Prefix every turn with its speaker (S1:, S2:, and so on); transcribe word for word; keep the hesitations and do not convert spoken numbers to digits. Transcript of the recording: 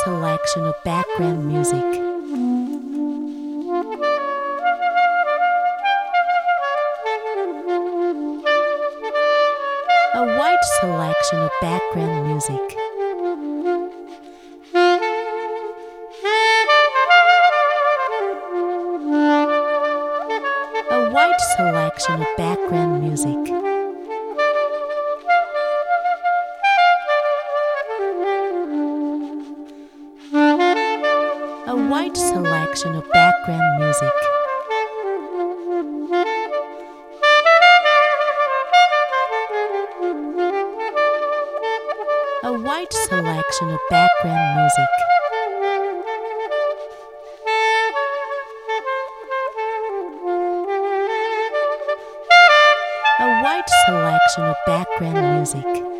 S1: selection of background music. A wide selection of background music. A wide selection of background music. A wide selection of background music. A wide selection of background music. A wide selection of background music.